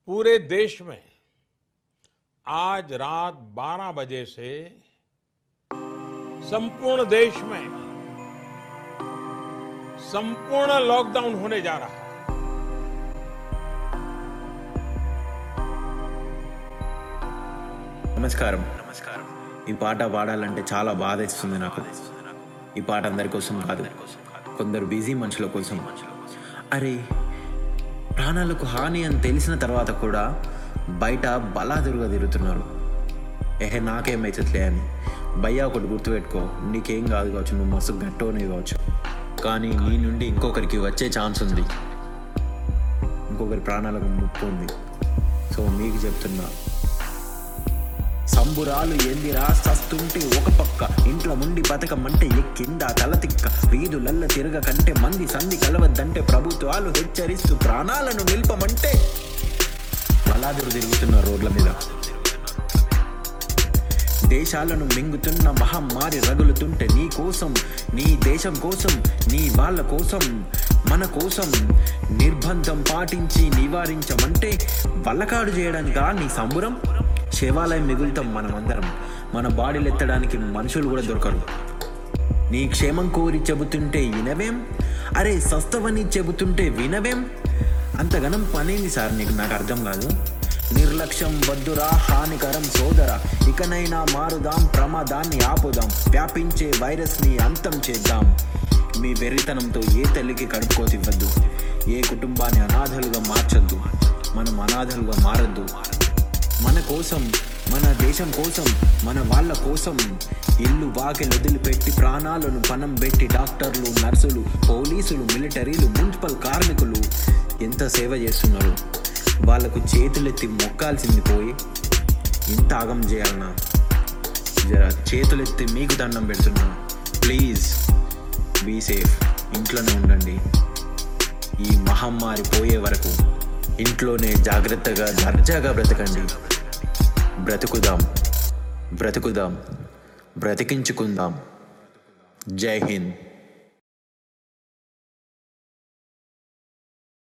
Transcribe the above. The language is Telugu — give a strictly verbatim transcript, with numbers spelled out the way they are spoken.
पूरे देश में आज रात बारह बजे से संपूर्ण देश में संपूर्ण लॉकडाउन होने जा रहा है। నమస్కారం నమస్కారం ఈ పాట పాడాలంటే చాలా బాధేస్తుంది నాకు. ఈ పాట అందరి కోసం కాదు, కొందరు బిజీ మనుషుల కోసం. అరే, ప్రాణాలకు హాని అని తెలిసిన తర్వాత కూడా బయట బలాదురుగా తిరుగుతున్నారు. ఏహే నాకేమైతుందిలే అని. భయ్యా ఒకటి గుర్తుపెట్టుకో, నీకేం కాదు కావచ్చు, నువ్వు మస్తు గట్టోనే కావచ్చు, కానీ నీ నుండి ఇంకొకరికి వచ్చే ఛాన్స్ ఉంది, ఇంకొకరి ప్రాణాలకు ముప్పు ఉంది. సో మీకు చెప్తున్నా, సంబురాలు ఏందిరా సస్తుంటే ఒక పక్క, ఇంట్లో ముండి బతకమంటే ఎక్కిందా తల తిక్క, వీధులల్ల తిరగ కంటే మంది సంధి కలవద్దంటే ప్రభుత్వాలు హెచ్చరిస్తూ ప్రాణాలను నిల్పమంటే బలాదురు తిరుగుతున్న రోడ్ల మీద. దేశాలను మింగుతున్న మహమ్మారి రగులుతుంటే నీ కోసం, నీ దేశం కోసం, నీ వాళ్ళ కోసం, మన కోసం నిర్బంధం పాటించి నివారించమంటే వల్లకాడు చేయడానికా నీ సంబురం? శివాలయం మిగులుతాం మనమందరం, మన బాడీలు ఎత్తడానికి మనుషులు కూడా దొరకరు. నీ క్షేమం కోరి చెబుతుంటే వినవేం? అరే సస్తవని చెబుతుంటే వినవేం? అంతగనం పనేంది సార్ నీకు? నాకు అర్థం కాదు. నిర్లక్ష్యం వద్దురా హానికరం సోదరా, ఇకనైనా మారుదాం, ప్రమాదాన్ని ఆపుదాం, వ్యాపించే వైరస్ని అంతం చేద్దాం. మీ వెర్రితనంతో ఏ తల్లికి కడుపుకోతివ్వద్దు, ఏ కుటుంబాన్ని అనాథలుగా మార్చొద్దు, మనం అనాథలుగా మారద్దు. మన కోసం, మన దేశం కోసం, మన వాళ్ళ కోసం ఇల్లు వాకిలు వదిలిపెట్టి ప్రాణాలను పణం పెట్టి డాక్టర్లు, నర్సులు, పోలీసులు, మిలిటరీలు, మున్సిపల్ కార్మికులు ఎంత సేవ చేస్తున్నారు. వాళ్ళకు చేతులెత్తి మొక్కాల్సింది పోయి ఇంత ఆగం చేయాలన్నా? జర చేతులెత్తి మీకు దండం పెడుతున్నా. ప్లీజ్ బీ సేఫ్, ఇంట్లోనే ఉండండి. ఈ మహమ్మారి పోయే వరకు ఇంట్లోనే జాగ్రత్తగా దర్జాగా బ్రతకండి. బ్రతుకుదాం, బ్రతుకుదాం, బ్రతికించుకుందాం. జై హింద్.